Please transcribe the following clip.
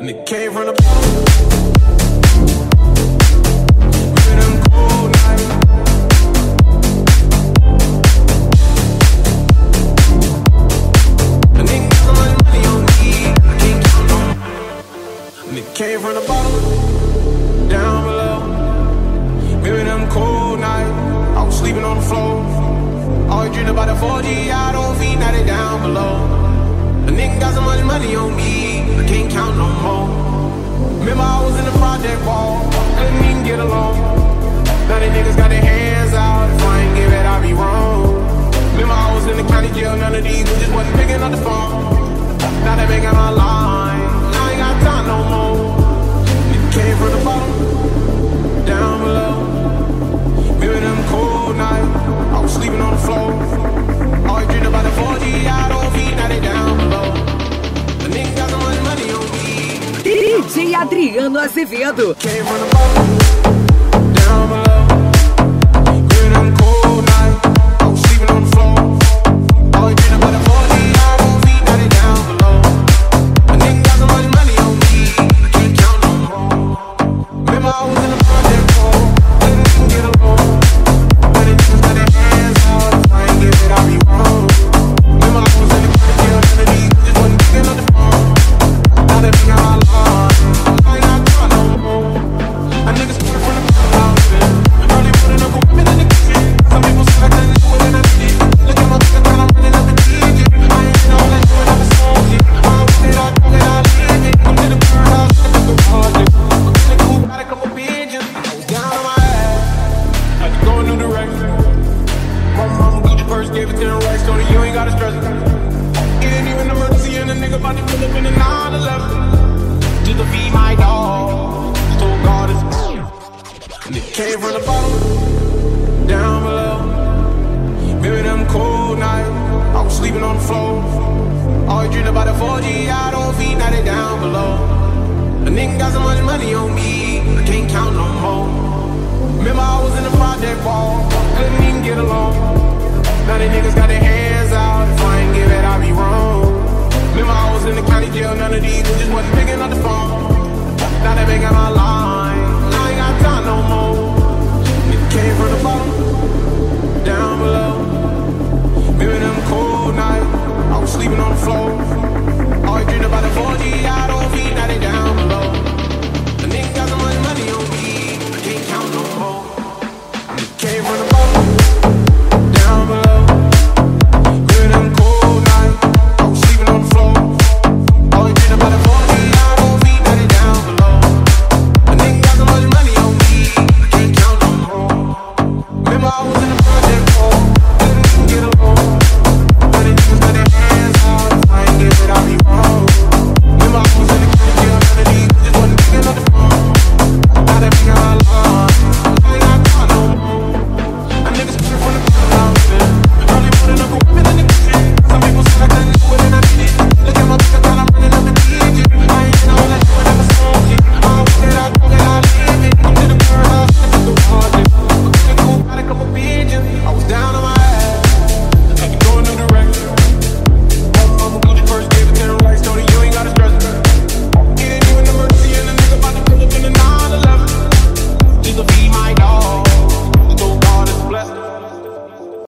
And it came from the bottom. Remember them cold nights. And they got so much money on me, I can't count no more. And it came from the bottom, down below. Remember them cold nights, I was sleeping on the floor. Always dreamed about the 4G, I don't feed, now they down below. A nigga got so much money on me, I can't count no more. Remember I was in the project wall, couldn't even get along. Now they niggas got their hands out, if I ain't give it, I'd be wrong. Remember I was in the county jail, none of these bitches wasn't picking up the phone. Now they making my line, I ain't got time no more. Nigga came from the bottom, down below. Remember them cold nights, I was sleeping on the floor. Always dreamed about the 4G, I don't feed, now they down below. The nigga got so much money on me. DJ Adriano Azevedo. Came from the bottom, down below. Remember them cold nights, I was sleeping on the floor. Always dreamed about the 4G, I don't feed, now they down below. The nigga got so much money on me, I can't count no more. Remember I was in the project wall, couldn't even get along. Now they niggas got their hands out, if I ain't give it, I'd be wrong. Remember I was in the county jail, none of these bitches wasn't picking up the phone. Now they making my line, I ain't got time no more. A nigga started from the bottom, early morning, Uncle women in the kitchen. Some people say I couldn't do it, and I did. Look at my nigga, girl, I'm running up the DJ. I ain't been all that doing, I'm a soldier. I want it, I talk it, I live it. Come to the birdhouse, look at the project. I'm feeling cool, got a couple pigeons. I was down on my ass, had to go a new direction. My mama Gucci purse, gave it to the right, told her you ain't gotta stress it. It ain't even an emergency, and the nigga about to pull up in a 911. Just to feed my dog, so God is good. And it came from the bottom, down below. Remember them cold nights, I was sleeping on the floor. Always dreamed about the 4G, I don't feed, now they down below. A nigga got so much money on me, I can't count no more. Remember I was in the project wall, couldn't even get along. Now they niggas got their hands out, if I ain't give it, I'd be wrong. Remember I was in the county jail, none of these bitches wasn't picking up the phone. Now they making my line, I ain't got time no more. Nigga came from the bottom, down below. Remember them cold nights, I was sleeping on the floor. Always dreamed about the 4G, I don't